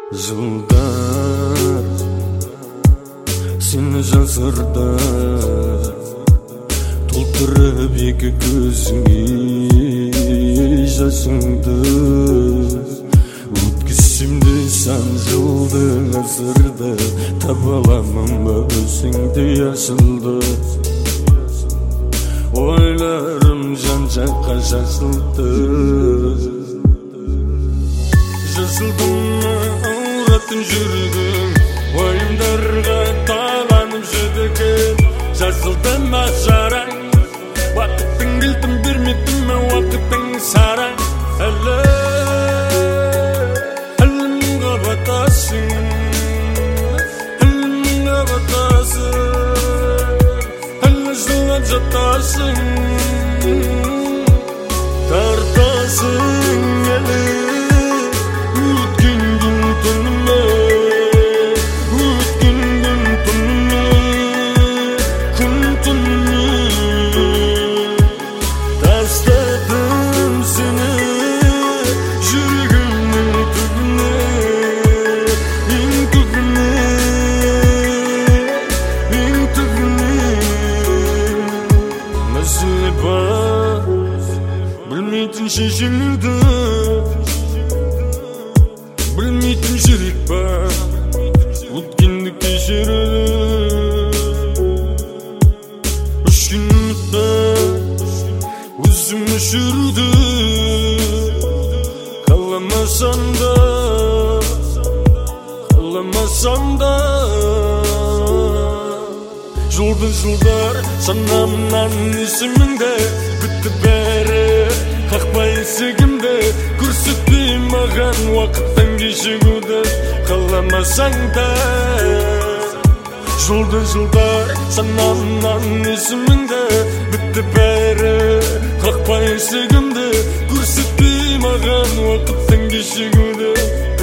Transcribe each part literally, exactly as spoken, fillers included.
Жылдар сені жазырда толтырып екі көзіңе жасыңды өткізсемде сан жылды ғасырда таба аламын ба өзіңді асылды ойларым жан-жаққа жазылды жазылдым ауыратын жүрегім ойымдарға таланып жүдігім жазылды ма жараң уақыттың кілтін бермеді ме уақыттың сараң әлі әлімге батасың әлімге батасың әлі жылап жатасың тартасың әлі білмейтін шешілуді білмейтін жүрек бар өткенді кешіруді үш күн ұмытпа өзім өшіруді қаламасам да қаламасам да жолды жылдар санамнан есіміңді бітті бәрі қақпа есігімді көрсетпей маған уақыттан кешігуді қаламасаң да жолды жылдар санамнан есіміңді бітті бәрі қақпа есігімді көрсетпей маған уақыттан кешігуді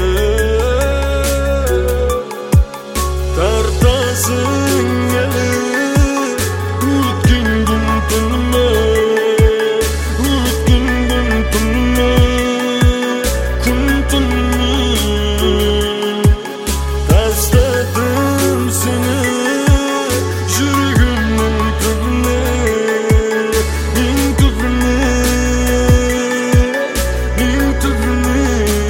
тартасың әлі өткен күн түніме өткен күн түніме күн түніме тастадым сені жүрегімнің түбіне ең түбіне ең түбіне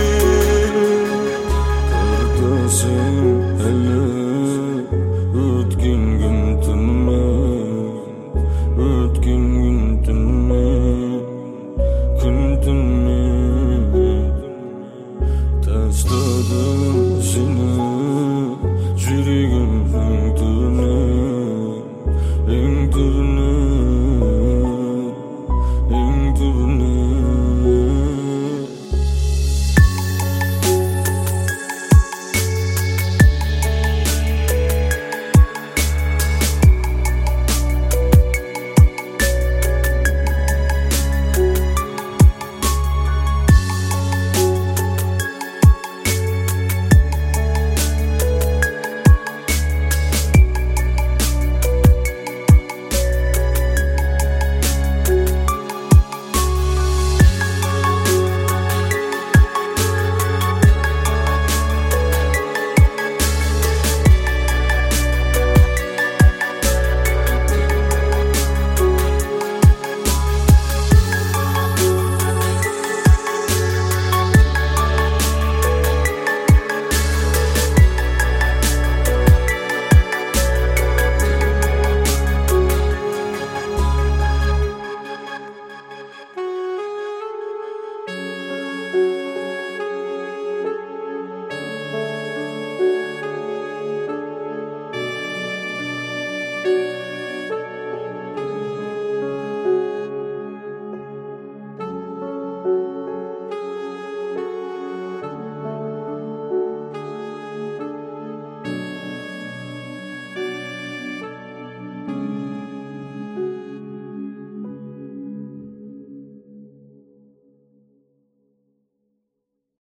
тартасың әлі өткен күн түніме өткен күн түніме күн түніме тастадым сені жүрегімнің түбіне ең түбіне